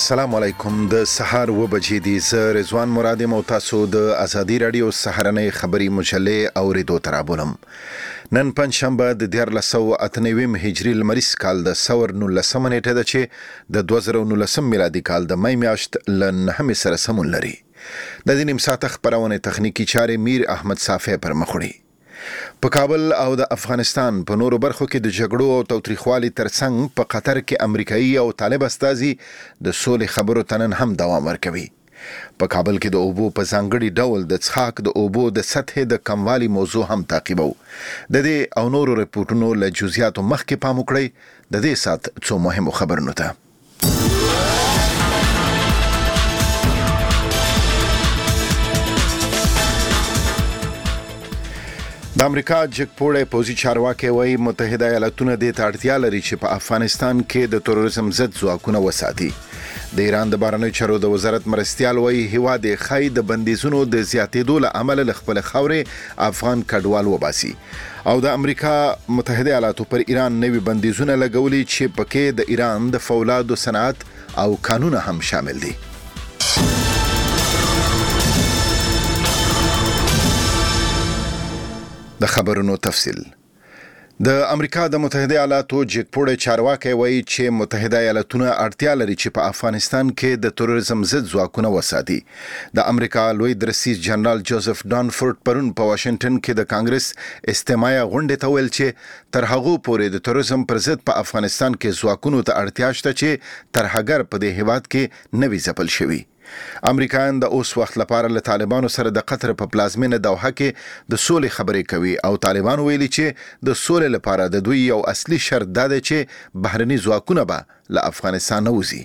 السلام علیکم. د سحر و بجې دي. زه رضوان مراد یم او تاسو د ازادي رادیو سحرنۍ خبری مجلې اوریدو ترابولم. نن پنځشنبه د 1498 هجری لمریز کال د ثور 19 نیټه ده چې د 2019 میلادي کال د مې میاشت ل 9 سره سمون لري. د دې نیم ساعت خبرونه تخنیکی چارې میر احمد صافی پر مخوړي. په کابل او د افغانستان په نورو برخو کې د جګړو او توتریخوالي ترڅنګ په قطر کې امریکایي او طالب استازي د سولې خبرو تنن هم دوام ورکوي. په کابل کې د اوبو په ځانګړي ډول د څښاک د اوبو د سطحې د کموالي موضوع هم تعقیبو. د دې او نورو رپورټونو له جزئیاتو مخکې پام وکړئ. د دې سات څو مهمو خبرونو ته. د امریکا جګپوړی پوځي چارواکي وايي متحده ایالاتونه د اړتیا لري چې په افغانستان کې د تروریزم ضد ځواکونه وساتي. د ایران د بهرنیو چارو د وزارت مرستیال وايي هیواد خای د بندیزونو د زیاتېدو له امله له خپل خاورې افغان کډوال وباسي. او د امریکا متحده ایالاتو پر ایران نوي بندیزونه لګولي چې پکې د ایران د فولادو صنعت او قانون هم شامل دي. د خبرونو تفصیل. د امریکا د متحده ایالاتو جګپوړی چارواکي وايي چې متحده ایالاتونه اړتیا لري چې په افغانستان کې د تروریزم ضد ځواکونه وساتي. د امریکا لوی درسیز جنرال جوزف دانفورد پرون په واشنگټن کې د کانګرس استماعي غونډې ته ویل چې تر هغه پورې د تروریزم پر ضد په افغانستان کې ځواکونو ته اړتیا شته چې تر هغه په دې هیواد کې نوي ځپل شوي. امریکایان د اوس وخت لپاره له طالبانو سره د قطر په پلازمینه دوحه کې د سولې خبرې کوي او طالبان ویلي چې د سولې لپاره د دوی یو اصلي شرط دا دی چې بهرني ځواکونه به له افغانستان وځي.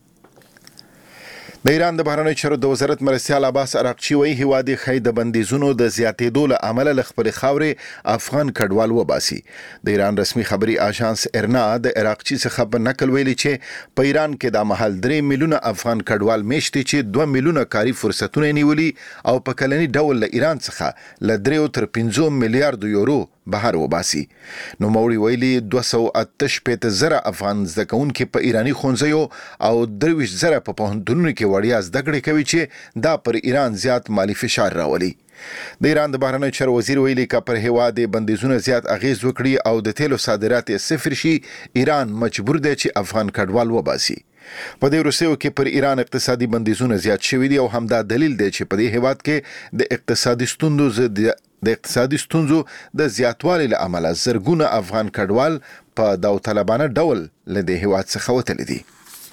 د ایران د بهرنیو چارو د وزارت مرستیال عباس عراقچی وايي هیواد خای د بندیزونو د زیاتېدو له امله له خپل خاورې افغان کډوال وباسي. د ایران رسمي خبري آژانس ارنا د عراقچی څخه په نقل ویلي چې په ایران کې د محل 3 میلیونه افغان کډوال میشتي چې 2 میلیونه کاري فرصتونه نیولي او په کلني ډول له ایران څخه ل 3 تر 5 میلیارډ یورو بهر وباسي. نو موري ویلي 288,000 افغان زده‌کوونکي په ایرانی ښوونځیو او 23,000 په پوهنتونونو کې وړیا زده کړې کوي چې دا پر ایران زیات مالی فشار راولي. د ایران د بهرنیو چارو وزیر ویلي که پر هیواد بندیزونه زیات اغیز وکړي او د تیلو صادرات صفر شي ایران مجبور دی چې افغان کډوال وباسي. په دې وروستیو کې پر ایران اقتصادي بندیزونه زیات شوي دي او همدا دلیل دی چې په دې هیواد کې د اقتصادي ستونزو د زیاتوالي له امله زرګونه افغان کډوال په داوطلبانه ډول له دې هیواد څخه وتلي دي.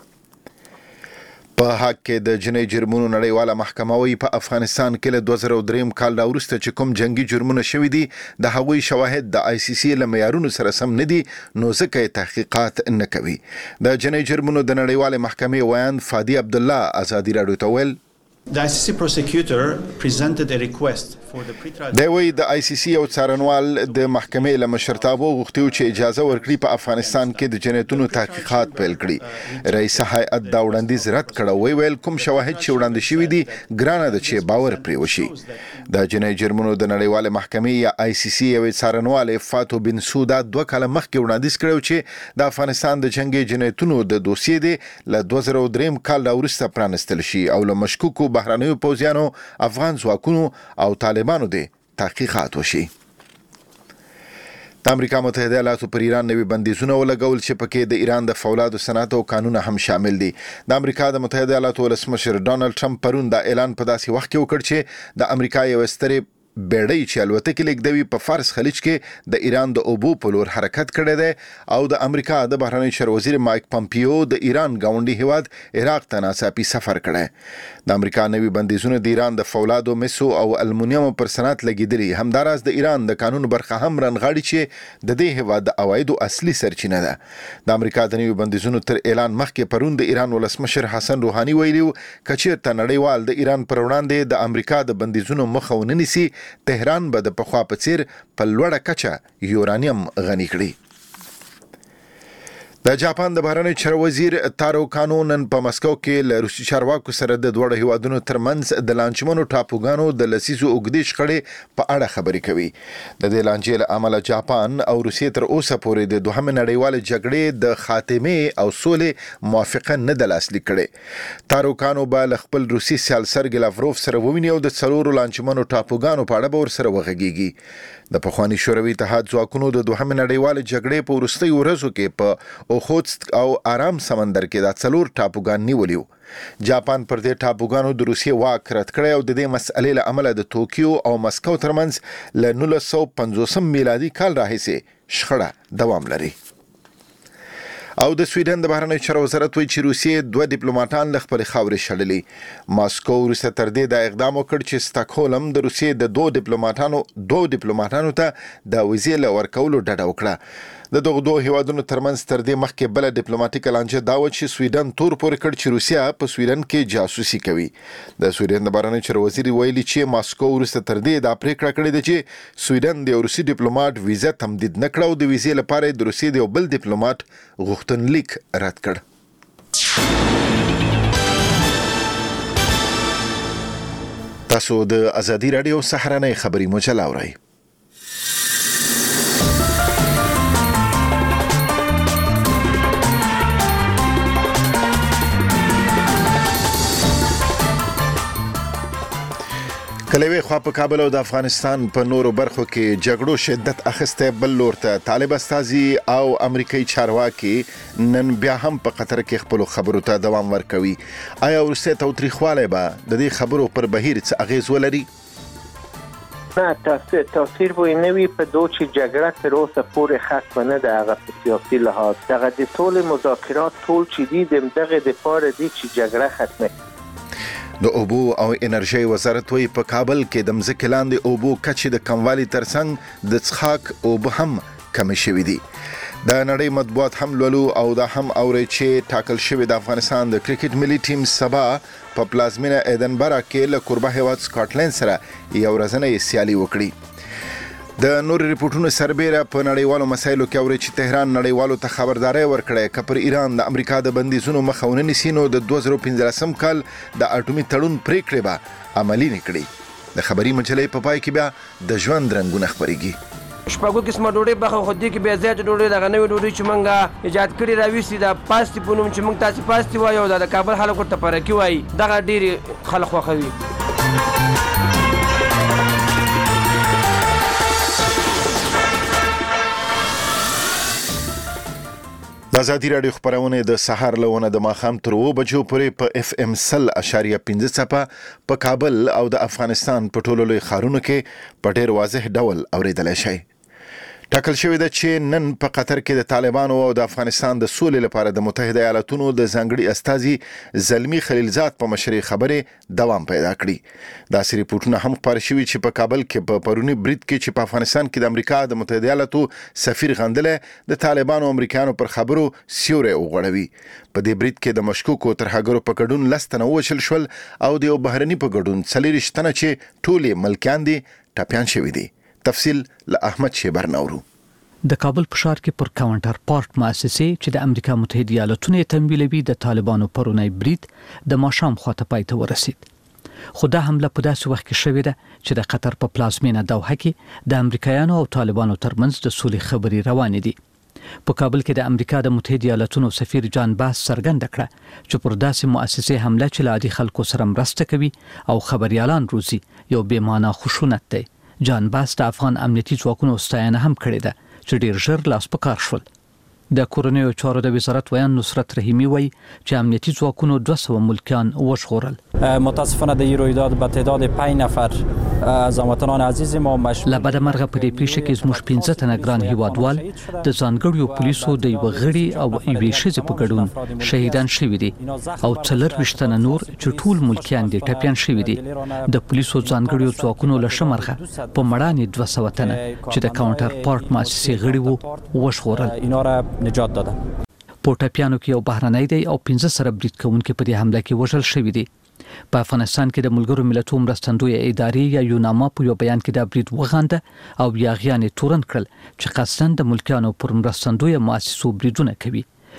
په حق کې د جنایي جرمونو نړیواله محکمه وايي په افغانستان کې له 2003 کال وروسته چې کوم جنگي جرمونه شوي دي د هغوی شواهد د آی سی سی له معیارونو سره سم نه دي نو ځکه تحقیقات نه کوي. د جنایي جرمونو د نړیواله محکمې ویان فادي عبد الله ازادي رادیو ته ویل The ICC prosecutor presented a request for the pretrial. د وی د آی سی سی او څارنوال د محکمې له مشرتابو غوښتي چې اجازه ورکړي په افغانستان کې د جنایتونو تحقیقات پیل کړي. رئیس هیئت دا وړاندیز رد کړه ویل کوم شواهد چې وړاندې شوي دي ګرانه ده چې باور پرې وشي. د جنایي جرمونو د نړیواله محکمې یا آی سی سی او څارنوال فاتو بن سودا 2 کاله مخکې وړاندیز کړو چې د افغانستان د جنگي جنایتونو د دوسیې دی له 2003 کال وروسته پرانستل شي او له مشکوکو بهرنیو پوځیانو افغان ځواکونو او طالبانو دي تحقیقات وشي. د امریکا متحده ایالاتو پر ایران نوي بندیزونه ولګول چې پکې د ایران د فولادو صنعت او قانون هم شامل دي. د امریکا د متحده ایالاتو ولسمشر ډانلډ ټرمپ پرون دا اعلان په داسې وخت کې وکړ چې د امریکا یو سترې بیړۍ چې الوتکې لیږدوي په فارس خلیج کې د ایران د اوبو په لور حرکت کړی دی او د امریکا د بهرنیو چارو وزیر مایک پامپیو د ایران ګاونډي هیواد عراق ته ناڅاپي سفر کړی. د امریکا نوي بندیزونه د ایران د فولادو مسو او المونیم پر صنعت لګیدلي. همداراز د ایران د قانون برخه هم رنغاړي چې د دې هیواد د عوایدو اصلي سرچینه ده. د امریکا د نوي بندیزونو تر اعلان مخکې پرون د ایران ولسمشر حسن روحاني ویلي کچیرته نړیوال د ایران پر وړاندې د امریکا د بندیزونو مخه ونه نیسي تهران به د پخوا په څیر په لوړه کچه یورانیم غني کړي. د جاپان د بهرنی چارو وزیر تارو کانو نن په مسکو کې له روسي چارواکو سره د دوړ هیوادونو ترمنځ د لانجمنو ټاپوګانو د لسیزو اوګدې شخړې په اړه خبرې کوي. د دې لانجې له امله جاپان او روسیې تر اوسه پورې د دوهمې نړیوالې جګړې د خاتمې او سولې موافقه نه ده لاسلیک کړې. تارو کانو به له خپل روسي سیال سرګي لاوروف سره وویني او د څلورو لانجمنو ټاپوګانو په اړه به ورسره وغږیږي. د پخواني شوروي اتحاد ځواکونو د دوهمې نړیوالې جګړې په وروستیو ورځو کې په اوخوتسک او آرام سمندر کې د څلور ټاپوګان نیولیو. جاپان پر دې ټاپوګانو د روسیې واک رد کړی او د دې مسئلې له امله د توکیو او مسکو ترمنځ له 1950 میلادي کال راهیسې شخړه دوام لري. او د سویډن د بهرنی چارو وزارت وایي چې روسیې 2 ډیپلوماټان له خپل خاورې شړلي. ماسکو وروسته تر دې د اقدام وکړ چې سټاکهولم د روسیې د 2 ډیپلوماټانو ته د ویزې له ورکولو ډډه وکړه. د دغه دوه هیوادونو ترمنځ تر دې مخکې بل ډیپلوماټیک لانجه دا و چې سویډن تور پورې کړ چې روسیا په سویډن کې جاسوسي کوي. د سویډن د بهرنی چارو وزیر ویلي چې ماسکو وروسته تر دې دا پریکړه کړې ده چې سویډن د روسي ډیپلوماټ ویزه تمدید نه کړه او د ویزې لپاره د روسیې د بل ډیپلوماټ غوښتنلیک رد کړ. تاسو د ازادي رادیو سهارنۍ خبري مجله اورئ. کلوي خوا په کابل او د افغانستان په نورو برخو کې جګړو شدت اخیسته. بل لور ته طالب استازي او امریکایي چارواکي نن بیا هم په قطر کې خپل خبرو ته دوام ورکوي. آیا ورسته توتریخواله به د دې خبرو پر بهیر څه اغیز ولري؟ نه، تاثیر وای نوی په دو چې جګړه تر اوسه پورې ختم نه ده. هغه په سیاسي لحاظ دغه د ټول مذاکرات ټول چې دي دغه د پاره دي چې جګړه ختمه. د اوبو او انرژي وزارت وی په کابل کې د مځکې لاندې اوبو کچې د کموالي ترڅنګ د څښاک اوبه هم کم شوې دي. د نړۍ مطبوعات هم لولو او دا هم اوري چې ټاکل شوی د افغانستان د کرکټ ملي ټیم سبا په پلازمینه ایدنبرا کې له کوربه هیواد سکاټلند سره یو ورځنۍ سیالي وکړي. د نور ریپورتونو سربېره په نړیوالو مسایلو کې اوري چې تهران نړیوالو ته خبرداري ورکړه چې پر ایران د امریکا د بندیزونو مخاونه نیسینو د 2015 کال د اټومي تړون پریکړه به عملی نکړي. د خبري مجلې په پای کې بیا د ژوند رنگونه خبريږي. شپږو قسمه ډوډۍ بخو خو دې کې بیا زیات ډوډۍ دغه نوې ډوډۍ چې مونږه ایجاد کړي راوېستي د پاستي په نوم چې مونږ تاسو پاستي وایو د کابل خلکو ته پرکی وایي دغه ډېری خلک خوښوي. د ازادي رادیو خبرونه د سحر لونه د ماخام تر 2 بجو پورې په FM 100.5 څپه په کابل او د افغانستان په ټولو لوی ښارونو کې په ډېر واضح ډول اوریدل شي. ټاکل شوی ده چې نن په قطر کې د طالبانو او د افغانستان د سولې لپاره د متحده ایالاتونو د ځانګړي استازي زلمی خلیلزاد په مشرۍ خبرې دوام پیدا کړي. دا سری ریپورتونه هم خبر شوي چې په کابل کې په پرونی برید کې چې په افغانستان کې د امریکا د متحده ایالاتو سفیر غندله د طالبانو او امریکایانو پر خبرو سیوره وغوړوي. په دې برید کې د مشکوکو ترهګرو په ګډون لستنه وشل شول او د یو بهرني په ګډون 40 تنه چې ټولې ملکیان دي ټاپیان شوي دي. تفصیل له احمد شیبر نورو. د کابل په ښار کې پر کاونټر پارت مؤسسې چې د امریکا متحده ایالاتونو تمویلوي د طالبانو پرونی برید د ماښام خواته پای ته ورسید. خو دا حمله په داسې وخت کې شوې ده چې د قطر په پلازمینه دوحه کې د امریکایانو او طالبانو ترمنځ د سولې خبرې روانې دي. په کابل کې د امریکا د متحده ایالاتونو سفیر جان باس څرګنده کړه چې پر داسې مؤسسې حمله چې له عادي خلکو سره مرسته کوي او خبريالان روزي یو بې معنا خشونت دی. جان باس د افغان امنیتي ځواکونو ستاینه هم کړې ده چې ډیر ژر لاس په کار شول. د کورنیو چارو د وزارت ویان نصرت رحیمی وایي چې امنیتي ځواکونو 200 ملکیان وژغورل. متاسفانه د رویداد به تعداد 5 نفر از هموطنان عزیز ما مشمول لبد مرغه په دې پیښه کې زموږ 15 تنه ګران هیوادوال د ځانګړیو پولیسو د یو غړي او یوې ښځې په ګډون شهیدان شوي دي او 24 تنه نور چې ټول ملکیان دي ټپیان شوي دي. د پولیسو ځانګړیو ځواکونو له شمرغه په مړانې 200 تنه چې د کاونټر پارت مؤسسې غړي وو وژغورل. اینا را نجات دادن. پورټاپیانو کې یو بهرنی دی او 15 سره برید کوونکي په دې حمله کې وژل شوي دي. په افغانستان کې د ملګرو ملتونو مرستندوی ادارې یا یوناما په یو بیان کې د برید وغانده او یاغیان تورن کړل چې قصدن د ملکیانو پر مرستندوی مؤسسو بریدونه کوي.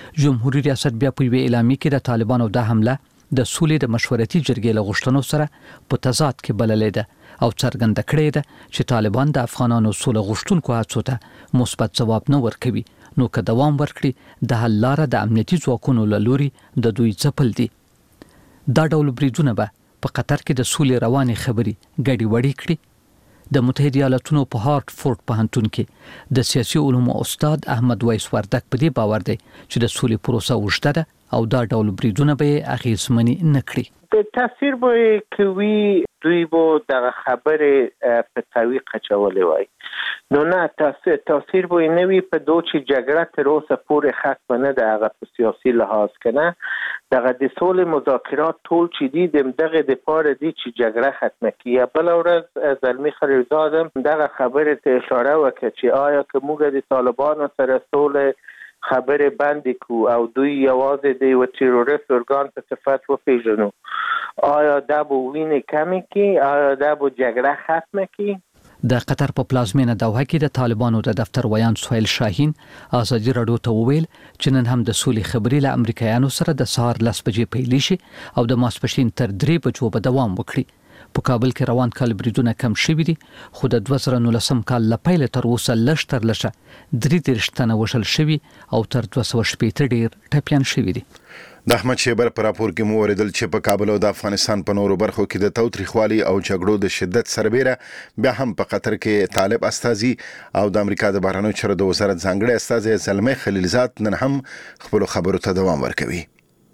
جمهوریت ریاست بیا په وی اعلامیه کې د طالبانو د حمله د سولې د مشورتي جرګې له غوښتنو سره په تضاد کې بللې ده او څرګنده کړې ده چې طالبان د افغانانو سوله غوښتونکو هڅو ته مثبت ځواب نه ورکوي، نو که دوام ورکړي د حل لاره د امنیتي ځواکونو له لوري د دوی ځپل دي. دا ډول بریدونه به په قطر کې د سولې روانې خبرې ګډې وډې کړي. د متحده ایالاتونو په هارټفورد پوهنتون کې د سیاسي علومو استاد احمد ویس وردک په دې باور دی چې د سولې پروسه اوږده ده او دا ډول بریدونه به اغیزمنې نه کړي. د تاثیر به کوي دوی به د خبرې په تعویق چولې وای، نو نه تاثیر به نه وي په دوه چې جګړه تر اوسه پورې ختم نه ده. هغه په سیاسي لحاظ کنه دغه د سولې مذاکرات ټول چې دي دغه د پاره دي چې جګړه ختمه کیه. بل ورځ زلمی خلیلزاد دغه خبره ته اشاره وکړه چې آیا که موږ د طالبانو سره سولې خبره بندي کو او دوی یوازې د یو تروریست ارګان په صفت وپیژنو، آیا دا به وینې کمې کی؟ آیا دا به جګړه ختمه کی؟ د قطر په پلازمینه دوحه کې د طالبانو د دفتر ویان سهیل شاهین ازادي راډیو ته وویل چې نن هم د سولې خبرې له امریکایانو سره د سهار 10 بجې پیل شي او د ماسپښین تر 3 بجو به دوام وکړي. په کابل کې روان کال بریدونه کم شوي دي، خو د 2019 کال له پیل تر اوسه لږ تر لږه 33 تنه وشل شوي او تر 260 ډیر ټپیان شوي دي. د احمد شیبر پر راپور کې مو اوریدل چې په کابل او د افغانستان په نورو برخو کې د تاوتریخوالي او جګړو د شدت سربېره بیا هم په قطر کې طالب استازي او د امریکا د بهرنیو چارو د وزارت ځانګړي استازي زلمی خلیلزاد نن هم خپل خبرو ته دوام ورکوي.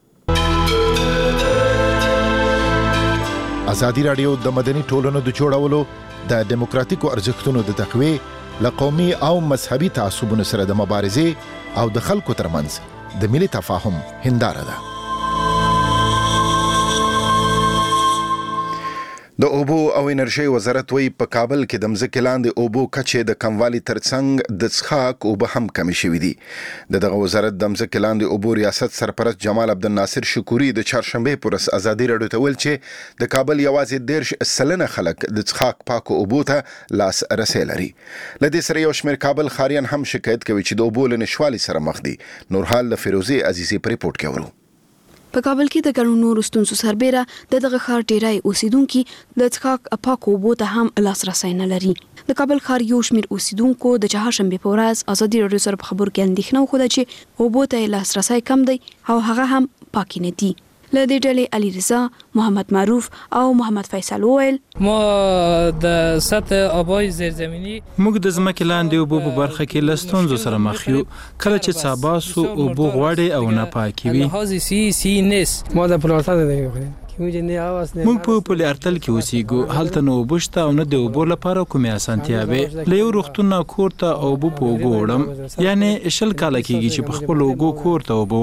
ازادي راډیو د مدني ټولنو د جوړولو د دیموکراتیکو ارزښتونو د تقویې له قومي او مذهبي تعصبونو سره د مبارزې او د خلکو ترمنځ د ملي تفاهم هنداره ده. د اوبو او انرژي وزارت وی په کابل کې د مځکې لاندې اوبو کچې د کموالي ترڅنګ د څښاک اوبه هم کمې شوې دي. دغه وزارت د مځکې لاندې اوبو ریاست سرپرست جمال عبدالناصر شکوري د چهارشنبه پر ورځ ازادي راډیو ته ویل چې د کابل یوازې 10% خلک د څښاک پاکو اوبو ته لاس رسي لري. لدې سره یو شمېر کابل خاریان هم شکایت کوي چې د اوبو له نشوالي سره مخ دي. نورحال له فیروزي عزیزي په ریپورت کې ورو. په کابل کې د ګڼو نورو ستونزو سربېره دغه ښار ډیری اوسیدونکو د څښاک پاکو اوبو ته هم لاسرسی نه لري. د کابل ښار یو شمېر اوسیدونکو د چهارشنبه په ورځ ازادي راډیو سره په خبرو کې اندېښنه وښوده چې اوبو ته لاسرسی کم دی او هغه هم پاکې نه دي. له دې ډلې علي رضا، محمد معروف او محمد فیصل وویل ما د سطح آبای زیرزمینی موږ د ځمکې لاندې اوبو په برخه کې له ستونزو سره مخ یو. کله چې څاباسو اوبو غواړي او نه پاکي وي. ما د پلارتل دی موږ په پل ارتل کې اوسېږو، هلته نو اوبه شته او نه د اوبو لپاره کومې اسانتیاوې. له یو روغتون نه کور ته اوبه په اوږو وړم، یعنې 20 کاله کېږي چې په خپلو اوږو کور ته اوبه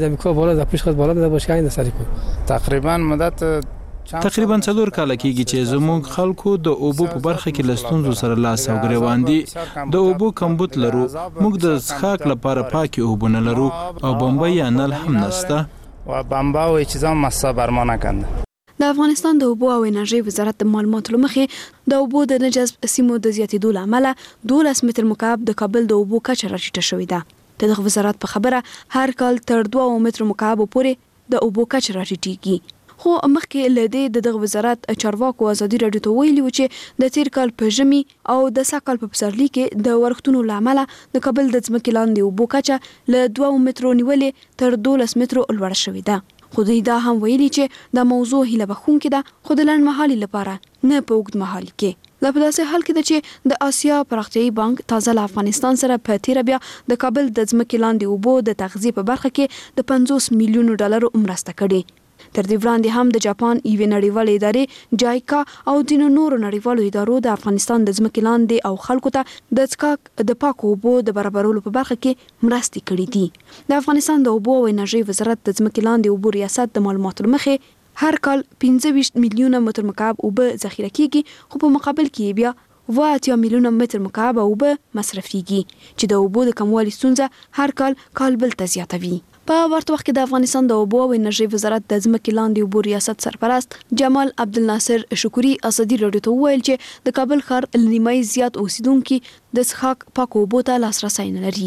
وړم. تقریبا مدت تقریبا 4 کاله کېږي چې زموږ خلکو د اوبو په برخه کې له ستونزو سره لاس او ګریوان دي. د اوبو کمبود لرو، موږ د څښاک لپاره پاکې اوبه نه لرو او بمبۍ یا نل هم نشته و بمبا و چیزا مسا برما نکنده. د افغانستان د اوبو او انرژي وزارت د معلوماتو لمخې د اوبو د نجذب سیمو د زیاتېدو له امله 12 متر مکعب د کابل د اوبو کچه راټیټه شوې ده. دغه وزارت په خبره هر کال تر 2 متر مکعب پورې د اوبو کچه راټیټېږي. خو مخکې له دغه وزارت چارواکو ازادي راډیو ته ویلي و چې د تیر کال په ژمي او د ساکال په پسرلي کې د ورښتونو له امله د کابل د ځمکې لاندې اوبو کچه له 2 مترو نیولې تر 12 مترو لوړه شوې ده. خو دوی دا هم ویلي چې د موضوع هیله بخښونکې ده، خو د لنډمهالي لپاره نه په اوږد مهال کې. دا په داسې حال کې ده چې د آسیا پراختیایي بانک تازه له افغانستان سره په تیر بیا د کابل د ځمکې لاندې اوبو د تغذیې په برخه کې د 50 میلیونو ډالرو مرسته کړې. تر دې وړاندې هم د جاپان یوې نړیوالې ادارې جایکا او د نورو نړیوالو ادارو د افغانستان د ځمکې لاندې او خلکو ته د څښاک د پاکو اوبو د برابرولو په برخه کې مرستې کړې دي. د افغانستان د اوبو او انرژي وزارت د ځمکې لاندې اوبو ریاست د معلوماتو مخې هر کال 25 میلیونه متر مکعب اوبه ذخیره کیږي، خو په مقابل کې بیا 80 میلیونه متر مکعب اوبه مصرفيږي چې د اوبو د کموالي ستونزه هر کال بل ته زیاتوي. په ورته وخت کې د افغانستان د اوبو او انرژي وزارت د ځمکې لاندې اوبو ریاست سرپرست جمال عبدالناصر شکوري ازادي راډیو ته وویل چې د کابل ښار نیمایي زیات اوسیدونکو د څښاک پاکو اوبو ته لاسرسی نه لري.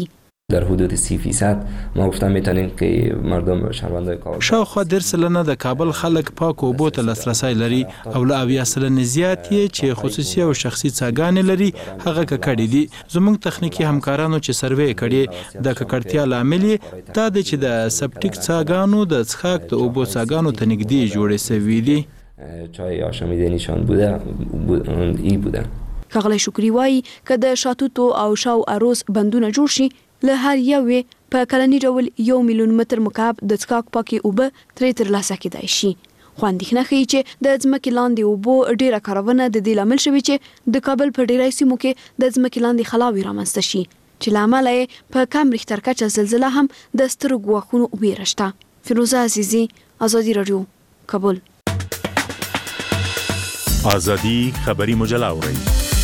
در حدود 30% ما گفتم میتونیم که مردم شهروندای کابل شاوخوا 10% د کابل خلک پاک اوبو ته لاسرسی لري او له 80% زیات چې خصوصي او شخصي څاګانې لري هغه ککړې دي. زموږ تخنیکی همکارانو چې سروې کړي د ککړتیا لامل دا د چې د سپټیک څاګانو د څښاک د اوبو څاګانو ته نږدې جوړې شوې دي. چای آشامیدنیشان بوده. ښاغلی شکري وایي که د شاتوتو او شاو اروز بندونه جوړ شي له هر یوې په کلني ډول 1 میلیون متر مکعب د څښاک پاکې اوبه ترې ترلاسه کېدای شي. خو اندېښنه ښیي چې د ځمکې لاندې اوبو ډېره کارونه د دې لامل شوې چې د کابل په ډېری سیمو کې د ځمکې لاندې خلاوې رامنځته شي چې له امله یې په کم ریختر کچه زلزله هم د سترو ګواښونو ویره شته. فیروزه عزیزي، ازادي رادیو، کابل. ازادي خبري مجله اورئ.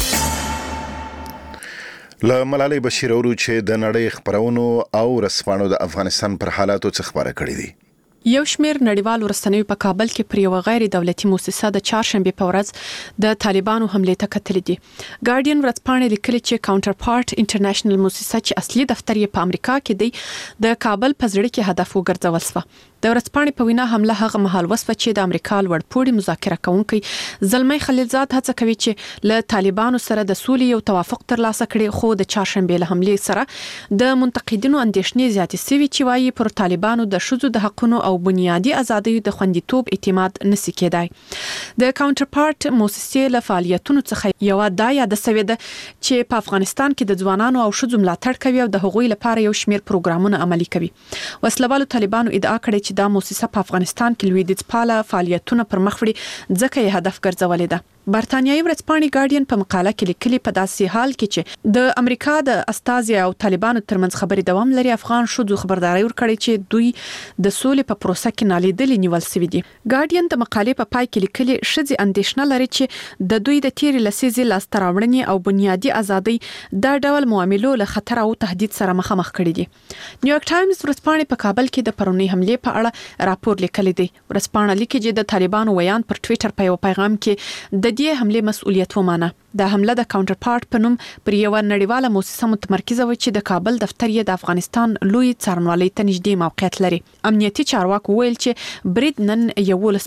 له ملالۍ بشیر اورو چې د نړۍ خبرونو او رسپانو د افغانستان پر حالاتو څخه خبره کړې دي. یو شمیر نړیوال ورستنوي په کابل کې پر یو غیر دولتي مؤسسه د چهارشنبه په ورځ د طالبانو حمله ته کتلې دي. ګارډین ورځپاڼه لیکلي چې کاونټر پارت انټرنیشنل مؤسسه چې اصلي دفتر یې په امریکا کې دی د کابل په زړه کې هدف وګرځول شو. د ورځپاڼې په وینا حمله هغه مهال وسوه چې د امریکا لوړپوړي مذاکره کوونکي زلمی خلیلزاد هڅه کوي چې له طالبانو سره د سولې یو توافق ترلاسه کړي، خو د چهارشنبه له حملې سره د منتقدینو اندېښنې زیاتې شوي چې وايي پر طالبانو د ښځو د حقونو او بنیادي ازادیو د خوندیتوب اعتماد نشي کېدای. د کاونټر پارت مؤسسې له فعالیتونو څخه یو دا یاد شوې ده چې په افغانستان کې د ځوانانو او ښځو ملاتړ کوي او د هغوی لپاره یو شمیر پروګرامونه عملي کوي. وسلوالو طالبانو ادعا کړې چې دا مؤسسه په افغانستان کې لویدیځ پاله فعالیتونه پر مخ وړي ځکه یې هدف ګرځولې ده. برتانیایي ورځپاڼې ګارډین په مقاله کې لیکلي په داسې حال کې چې د امریکا د استازي او طالبانو ترمنځ خبرې دوام لري، افغان ښځو خبرداري ورکړې چې دوی د سولې په پروسه کې نالیدلې نیول شوي دي. ګارډین د مقالې په پای کې لیکلي ښځې اندېښنه لري چې د دوی د تیرې لسیزې لاسته راوړنې او بنیادي ازادۍ دا ډول معاملو له خطر او تهدید سره مخامخ کړي دي. نیویارک ټایمز ورځپاڼې په کابل کې د پرونی حملې په اړه راپور لیکلی دی. ورځپاڼه لیکي چې د طالبانو ویان پر ټویټر په یو پیغام کې د دې حملې مسؤلیت ومانه. دا حمله د کاونټر پارت په نوم پر یو نړیواله مؤسسه متمرکزه و چې د کابل دفتر یې د افغانستان لوی څارنوالۍ ته نږدې موقعیت لري. امنیتي چارواکو ویل چې برید نن 11:40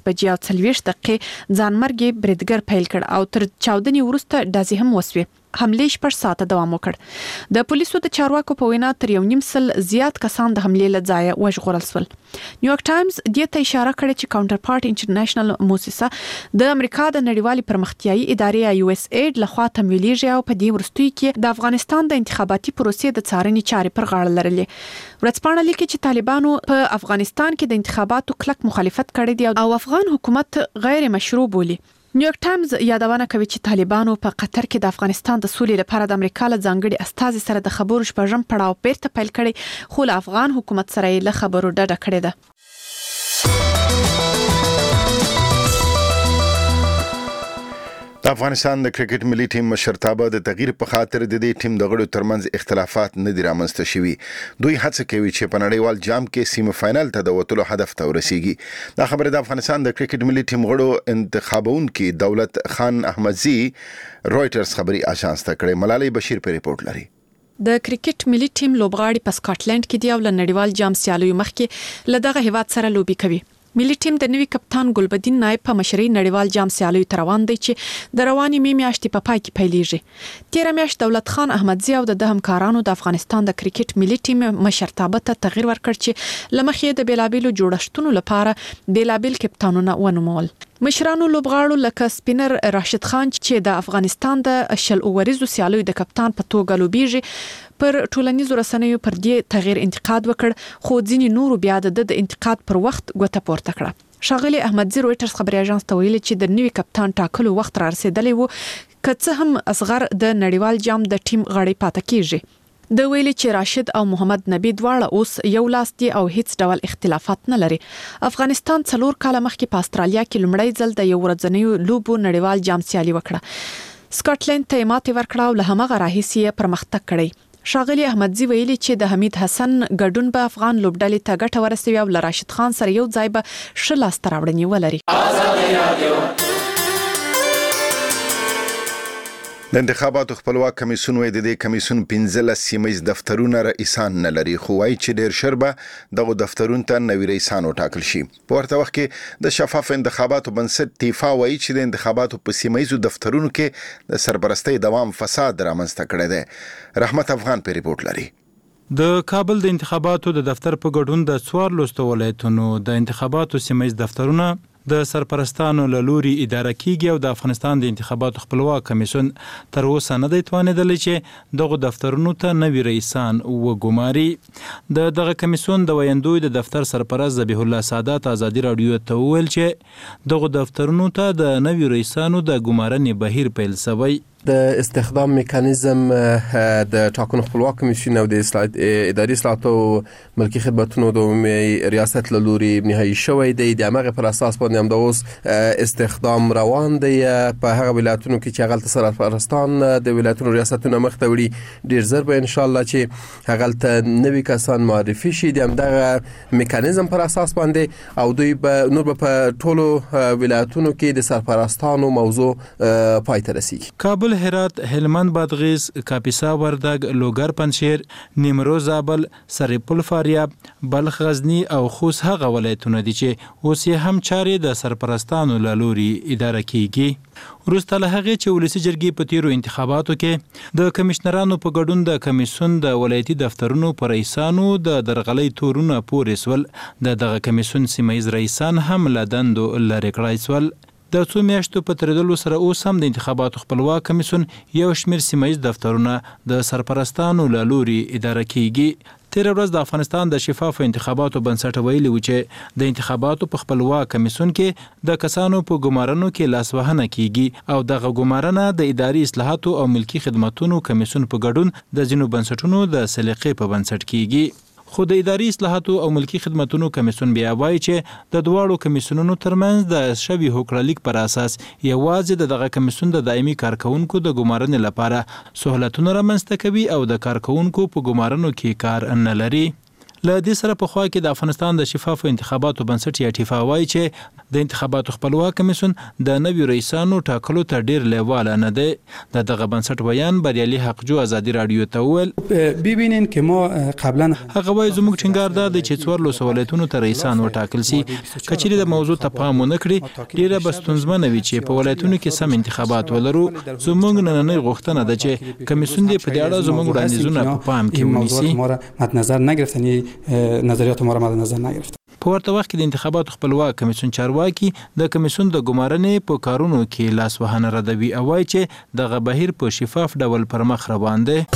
ځانمرګي بریدګر پیل کړ او تر چاودنې وروسته ډزې هم وسوې. حمله 6 ساعته دوام وکړ. د پولیسو د چارواکو په وینا تر 1.5 زیات کسان د حملې له ځایه وژغورل شول. نیویارک ټایمز دې ته اشاره کړې چې کاونټر پارت انټرنیشنل مؤسسه د امریکا د نړیوالې پرمختیایي ادارې USAID لخوا تمویلېږي او په دې وروستیو کې د افغانستان د انتخاباتي پروسې د څارنې چارې پر غاړه لرلې. ورځپاڼه لیکي چې طالبانو په افغانستان کې د انتخاباتو کلک مخالفت کړی دی او افغان حکومت غیر مشروع بولي. نیویارک ټایمز یادونه کوي چې طالبانو په قطر کې د افغانستان د سولې لپاره د امریکا له ځانګړي استازي سره د خبرو شپږم پړاو بیرته پیل کړي، خو له افغان حکومت سره یې له خبرو ډډه کړې ده. د افغانستان د کرکټ ملي ټیم مشرتابه د تغییر په خاطر د دې ټیم د غړو ترمنځ اختلافات نه دي رامنځته شوي. دوی هڅه کوي چې په نړیوال جام کې سیمه فائنل ته د وتلو هدف ته ورسیږي. دا خبره د افغانستان د کرکټ ملي ټیم غړو انتخابونکي دولت خان احمدزي رويټرز خبري اژانس ته کړې. ملالۍ بشیر په ریپورت لري. د کرکټ ملي ټیم لوبغاړي په سکاټلند کې دی او له نړیوال جام سیالیو مخکې له دغه هیواد سره لوبي کوي. ملي ټیم د نوي کپتان ګلبدین نایب په مشرۍ نړیوال جام سیالیو ته روان دی چې د رواني میاشتې په پای کې پیلېږي. تیر میاشت دولت خان احمدزي او د همکارانو د افغانستان د کرکټ ملي ټیم مشرتابه ته تغییر ورکړ چې لمخې د بیلابیلو جوړښتونو لپاره بیلابیل کپتانونه ونومول. مشرانو لوبغاړو لکه سپینر راشد خان چې د افغانستان د 10 اوریزو سیالیو د کپتان په توګه لوبیږي پر ټولنیزو رسنیو پر دې تغییر انتقاد وکړ، خو ځینې نورو بیا د انتقاد پر وخت ګوته پورته کړه. ښاغلي احمدزي رويټرز خبري اژانس ته ویلي چې د نوي کپتان ټاکلو وخت را رسیدلی وو، که څه هم اصغر د نړیوال جام د ټیم غړي پاتې کیږي. د ویلي چې راشد او محمد نبی دواړه اوس یو لاس دي او هیڅ ډول اختلافات نه لري. افغانستان 4 کاله مخکې په استرالیا کې لومړی ځل د یو ورځنیو لوبو نړیوال جام سیالي وکړه. سکاټلند ته ماتې ورکړه او له همغه راهیسې پرمختګ کړی. ښاغلي احمدزي ویلي چې د حمید حسن ګډون به افغان لوبډلې ته ګټه ورسوي او له راشد خان سره یو ځای به ښه لاسته راوړنې ولري. د انتخاباتو خپلواک کمیسیون وایي د دې کمیسیون 15 سیمه دفترونه رئیسان نه لري، خو وایي چې ډیر شربه دغه دفترونو ته نوي رئیسان وټاکل شي. په ورته وخت کې د شفاف انتخاباتو بنسټ تیفا وایي چې د انتخاباتو په سیمه دفترونو کې د سرپرستۍ دوام فساد رامنځته کړی دی. رحمت افغان په ریپورت لري. د کابل د انتخاباتو د دفتر په ګډون د 14 ولایتونو د انتخاباتو سیمه دفترونه د سرپرستانو له لوري اداره کیږي او د افغانستان د انتخاباتو خپلواک کمیسیون تر اوسه نه دی توانیدلی چې دغه دفترونو ته نوي رئیسان وګماري. دغه کمیسیون د ویندوی د دفتر سرپرست ذبیح الله سادات ازادي رادیو ته وویل چې دغه دفترونو ته د نوي رئیسانو د ګمارنې بهیر پیل شوی. د استخدام میکانیزم د ټاکنو خپلواک کمیسیون او د اداري اصلاحات او ملکی خدماتو د ریاست له لوري نهایی شوی دی. د هغه پر اساس باندې هم د اوس استخدام روان دی په هغه ولایتونو کې چې هغه سرپرستان د ولایتونو ریاستونو مخ ته وړي. ډیر زر به ان شاء الله چې هغه ته نوي کسان معرفي شي. د همدغه میکانیزم پر اساس باندې او دوی به نور په ټولو ولایتونو کې د سرپرستانو موضوع پای ته رسیږي. کابل، هرات، هلمند، بادغیس، کاپیسا، وردګ، لوګر، پنجشیر، نیمروز، زابل، سرپل، فاریاب، بلخ، غزنی او خوست هغه ولایتونه دي چې اوس یې هم چارې د سرپرستانو له لوري اداره کیږي. وروسته له هغې چې ولسي جرګې په تیرو انتخاباتو کې د کمشنرانو په ګډون د کمیسیون د ولایتي دفترونو په رئیسانو د درغلۍ تورونه پورې سول، دغه کمیسیون سیمه ییز رئیسان هم له دندو لرې کړای سول. د څو میاشتو په تیریدلو سره اوس هم د انتخاباتو خپلواک کمیسیون یو شمېر سیمه ییز دفترونه د سرپرستانو له لوري اداره کیږي. تېره ورځ د افغانستان د شفاف انتخاباتو بنسټ ویلي و چې د انتخاباتو په خپلواک کمیسیون کې د کسانو په ګمارنو کې لاسوهنه کیږي او دغه ګمارنه د اداري اصلاحاتو او ملکی خدماتو کمیسیون په ګډون د ځینو بنسټونو د سلیقې په بنسټ کیږي. خو د اداري اصلاحاتو او ملکی خدماتو کمیسیون بیا وایي چې د دواړو کمیسیونونو ترمنځ د شوي هوکړلیک پر اساس یوازې دغه کمیسیون د دایمي کارکونکو د ګمارنې لپاره سہولتونه رامنځته کوي او د کارکونکو په ګمارنو کې کار نه لري. له دې سره په خوا کې د افغانستان د شفاف انتخاباتو بنسټ یا ټیفا وایي چې د انتخاباتو خپلواک کمیسیون د نوي رئیسانو ټاکلو ته ډیر لیواله نه دی. دغه بنسټ بیان بریالي حقجو ازادي رادیو ته وویل ببینین که ما قبلا هغه وایي زموږ ټینګار دا دی چې 14 ولایتونو ته رئیسان وټاکل شي. کچېرې د موضوع ته پام ونه کړي ډیره به ستونزمنه وي چې په ولایتونو کې سم انتخابات ولرو. زموږ نننۍ غوښتنه ده چې کمیسیون دې په دې اړه زموږ وړاندیزونه په پام کې ونیسي. ما را مد نظر نگرفتن، نظریات ما را مد نظر نگرفتن. په ورته وخت کې د انتخاباتو خپلواک کمیسیون چارواکي د کمیسیون د ګمارنې په کارونو کې لاسوهنه ردوي او وایي چې دغه بهیر په شفاف ډول پر مخ روان دی.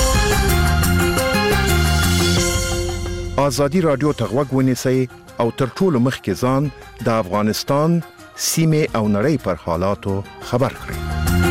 ازادي رادیو ته غوږ ونیسئ او تر ټولو مخکې ځان د افغانستان سیمې او نړۍ پر حالاتو خبر کړئ.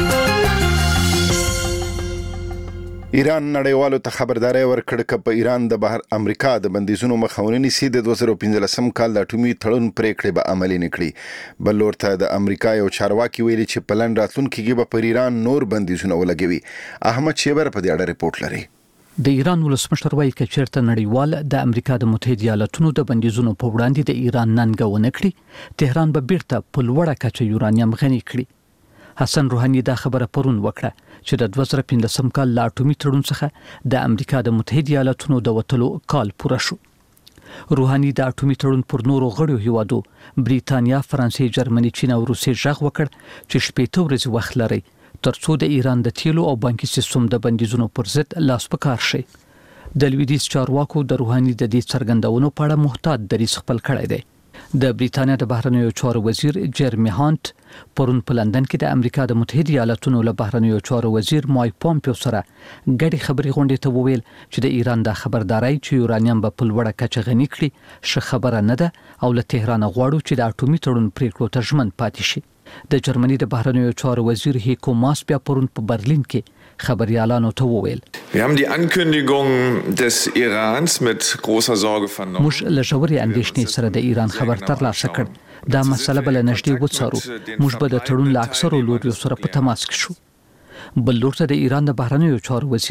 ایران نړیوالو ته خبرداري ورکړه چې په ایران د بهر امریکا د بندیزونو مخاوني نسی د 2015 کال د اټومي تړون پریکړه به عملي نکړي. بل ورته د امریکا یو چارواکي ویلي چې پلان راتلونکي کې به پر ایران نور بندیزونه ولګوي. احمد شیبر په دې اړه ریپورت لري. د ایران ولسمشر وایي چې چیرته نړیوال د امریکا د متحده ایالاتونو د بندیزونو په وړاندې د ایران ننګونه کړي، تهران به بیرته په لوړه کچه یورانیم غني کړي. حسن روحاني دا خبره پرون وکړه چې د 2015 کال لا اټومي تړون څخه د امریکا د متحده ایالاتونو د وټلو کال پوره شو. روحاني د اټومي تړون پر نورو غړو هیوادو بریتانیا، فرانسې، جرمني، چین او روسیې ژغ وکړ چې شپږ ورځې وخت لري ترڅو د ایران د تیلو او بانکي سیستم د بندیزونو پر ضد لاس په کار شي. د لویدیز چارواکو د روحاني د دې څرګندونو په اړه محتاط دریځ خپل کړی دی. د بریتانیا د بهرنیو چارو وزیر جرمی هانت پرون په لندن کې د امریکا د متحده ایالاتونو له بهرنیو چارو وزیر مایک پومپیو سره ګډي خبري غونډې ته وویل چې د ایران د خبرداري چې یورانیم په لوړه کچه غني کړي ش خبره نه ده او له تهران غواړو چې د اټومي تړون پریکړو ته ژمن پاتې شي. د جرمني د بهرنیو چارو وزیر هیکو ماس بیا پرون په برلین کې خبريالانو ته وویل Wir haben die Ankündigung des Irans mit großer Sorge vernommen. موږ له ژورې اندېښنې سره د ایران خبر ترلاسه کړ. دا مسله بل نږدې وڅارو. موږ به د تړون له اکثرو لوریو سره په تماس کې شو. بل لورته د ایران د بهرنیو چارو وزیر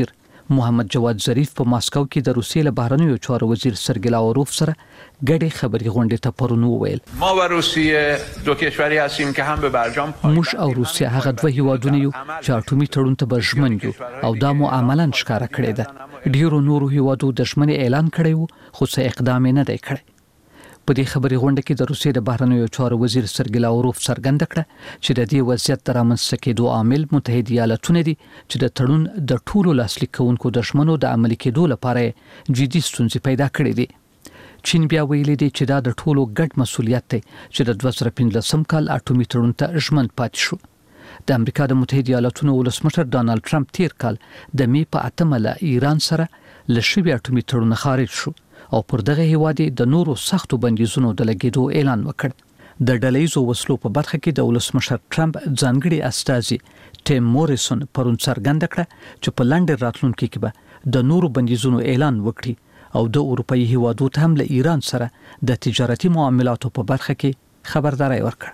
محمد جواد ظریف په ماسکو کې د روسیې له بهرنیو چارو وزیر سرګی لاوروف سره ګډې خبري غونډې ته پرون وویل ما و روسیه دو کشوری هستیم که هم به برجام موږ او روسیه هغه دوه هیوادونه یو چې اټومي تړون ته به ژمن یو او دا مو عملاً ښکاره کړې ده ډیرو نورو هیوادو د ژمنې اعلان کړی و خو څه اقدام نه دی کړی په دې خبري غونډه کې د روسیې د بهرنیو چارو وزیر سرګی لاوروف څرګنده کړه چې د دې وضعیت د رامنځته کېدو عامل متحده ایالاتونه دي چې د تړون د ټولو لاسلیک کوونکو دښمنو د عملي کېدو لپاره جدي ستونزې پیدا کړې دي چین بیا ویلي دی چې دا د ټولو ګډ مسؤلیت دی چې د 2015 کال اټومي تړون ته ژمن پاتې شو د امریکا د متحده ایالاتونو ولسمشر ډانلډ ټرمپ تیر کال د می په 8 له ایران سره له شوی اټومي تړون خارج شو او پر دغه هیواد د نورو سختو بندیزونو د لګیدو اعلان وکړ د ډلهیزو وسلو په برخه کې د ولسمشر ټرمپ ځانګړي استازي ټیم موریسون پرون څرګنده کړه چې په لنډ راتلونکو کې به د نورو بندیزونو اعلان وکړي او د اروپאי هیوادو ته هم له ایران سره د تجارتي معاملاتو په برخه کې خبرداري ورکړه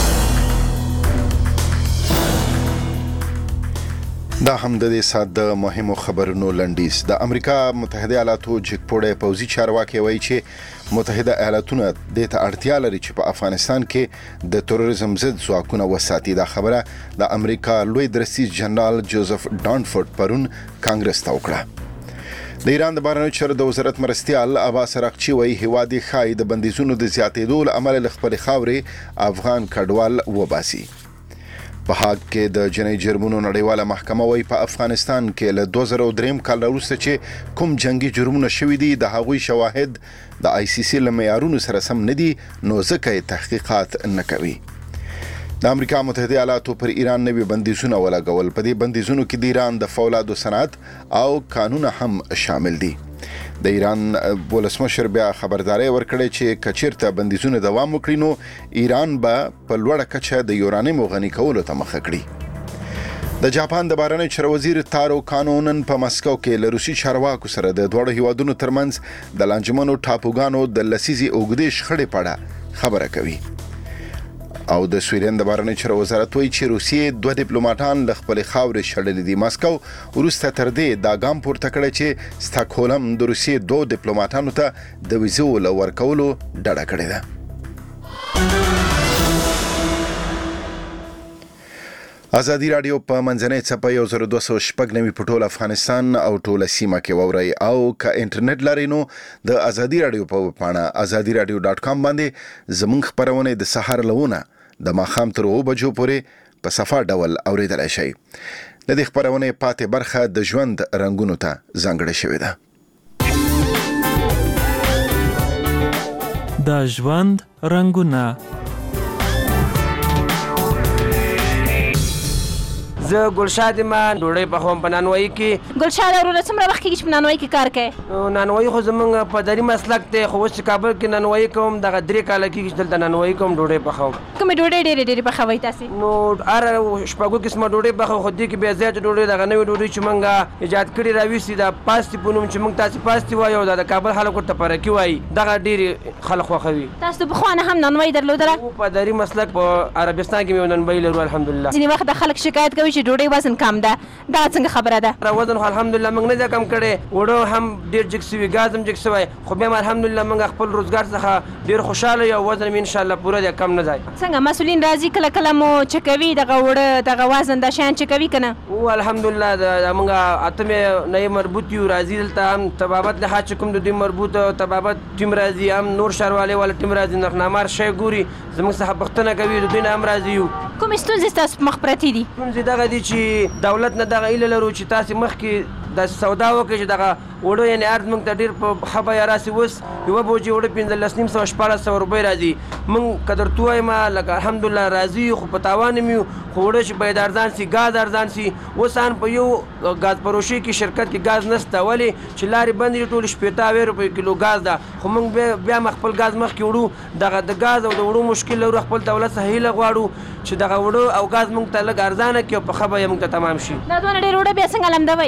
دا هم د دې سات د مهمو خبرونو لنډیز د امریکا متحده ایالاتو جګپوړی پوځي چارواکي وایي چې متحده ایالاتونه د ته اړتیا لري چې په افغانستان کې د تروریزم ضد ځواکونه وساتي دا خبره د امریکا لوی درسیز جنرال جوزف ډانفورد پرون کانګرس ته وکړه د ایران د بهرنیو چارو د وزارت مرستیال عباس اراغچی وایي هیواد خای د بندیزونو د زیاتېدو له امله له خپل خاورې افغان کډوال وباسي په هاګ کې د جنایي جرمونو نړیواله محکمه وایي په افغانستان کې له 2003 کال وروسته چې کوم جنگي جرمونه شوي دي د هغوی شواهد د آی سی سی له معیارونو سره سم نه دي نو ځکه تحقیقات نه کوي د امریکا متحده ایالاتو پر ایران نوي بندیزونه ولګول په دې بندیزونو کې د ایران د فولادو صنعت او قانون هم شامل دي د ایران ولسمشر بیا خبرداري ورکړي چې کچیرته بندیزونه دوام وکړي نو ایران به په لوړه کچه د یورانیم غني کولو ته مخه کړي د جاپان د بهرنیو چارو وزیر تارو کانونن په مسکو کې له روسي چارواکو سره د دوه هیوادونو ترمنځ د لانجمنو ټاپوګانو د لسیزي اوګدې شخړې په اړه خبره کوي او د سویډن د بهرنیو چارو وزارت وایي چې روسیې دوه ډیپلوماټان له خپل خاورې شړلي دي مسکو وروسته تر دې دا ګام پورته کړی چې ستاکهولم د روسیې دوه ډیپلوماټانو ته د ویزو ورکولو ډډه کړې ده ازادي رادیو په منځنۍ څپه 1290 په ټول افغانستان او ټول سیمه کې ووري او که انټرنیټ لري نو د ازادي رادیو په پاڼه azadiradio.com باندې زموږ خبرونه د سحر لونه د ماخام تر 2 بجو پورې په صفه ډول اوریدلای شئ د دې خبرونه پاتې برخه د ژوند رنگونو ته ځانګړې شوې ده د ژوند رنگونه زه ګلشاد ما ډوډۍ پخوم په نانوایي کې ګلشاد ورونه څومره وخت کېږي چې په نانوایي کې کار کوې نانوایي خو زمونږ په دري مسلک دی خو اوس چې کابل کې نانوایي کوم دغه 3 کاله کېږي چې دلته نانوایي کوم ډوډۍ پخوم کومې ډوډۍ ډېرې پخوئ تاسې نو هر شپږو قسمه ډوډۍ پخوم خو دې کې بیا زیاتې ډوډۍ دغه نوې ډوډۍ چې موږ ایجاد کړې راویستې د پاستې په نوم چې موږ تاسې پاستې وایو دا د کابل خلک ورته پرکي وایي دغه ډېرې خلک خوښوي تاسو پخوا نه هم نانوایي درلودله په دري مسلک په عربستان کې مې نانوایي لرو الحمدلله ځینې وخت د خلک شکایت کوي چې ډوډۍ وزن کم ده دا څنګه خبره ده وزن خو الحمدلله موږ نه کم کړي وړو هم ډېر جګ سوي غاز هم جګ سوی خو بیا الحمدلله موږ خپل روزګار څخه ډېر خوشاله یو وزن مې ان شاء الله پوره دی کم نه ځای څنګه مسؤلین راځي کله کله مو چکوي دغه وړه دغه وزن د شان چکوي کنه او الحمدلله موږ اتمه نه مربوط یو راځي دلته هم تبابت له حاج کوم د دې مربوط تبابت ټیم راځي هم نور شهروالي ول ټیم راځي نخنامار شي ګوري زموږ صاحب پښتنه کوي د دین هم راځي یو کوم ستونزې تاسو مخ پرتی دي ستونزې دغه دي چې دولت نه دغه ایله لرو چې تاسو مخ کې د سودا وکړي چې دغه وړو یعنی ارز موږ ته ډېر په خبره یا راسي وس یو بوجي وړو 15,914 روپۍ راځي موږ قدر توای ما لکه الحمدلله راځي خو په تاوان میو خو وړو چې باید ارزان سي غاز ارزان سي وسان په یو غاز پروشي کې شرکت کې غاز نشته ولی چې لاري بندې ټول 70 روپۍ کیلو غاز ده خو موږ بیا خپل غاز مخ کې وړو دغه د غاز او د وړو مشکل لرو خپل دولت صحیح لغواړو چې دغه وړو او غاز موږ ته لږ ارزانه کې په خبره موږ ته تمام شي دا دونه ډېر وړو بیا څنګه لمدوي موږ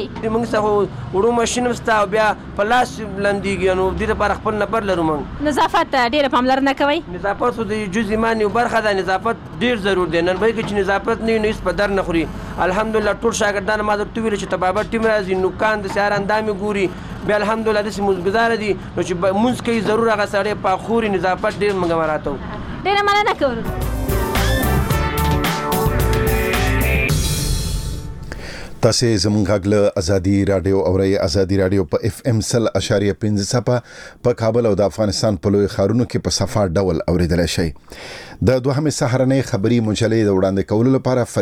څه وړو ماشین مستا او بیا په لاس لندېږي نو دې لپاره خپل نفر لرو موږ. نظافت ډېره پاملرنه کوئ؟ نظافت خو د جز ایمان یو برخه ده. نظافت ډېر ضرور دی. نن بلکې چې نظافت نه وي نو هېڅ په در نه خوري. الحمدلله ټول شاګردان ما درته ویل چې طبابت ټیم راځي نوکان د سهار اندامې ګوري بیا الحمدلله داسې مونځګزاره دي نو چې مونځ کوي ضرور هغه سړی پاخوري. نظافت ډېر موږ مراته وو. ډېره مننه کوو. تاسو زموږ غږ له ازادي رادیو اورئ. ازادي رادیو په اف ام 100.5 صفه په کابل او د افغانستان په لوی ښارونو کې په صفه ډول اوریدل شي. د دوهمې سهارنۍ خبري مجلې د وړاندې کولو لپاره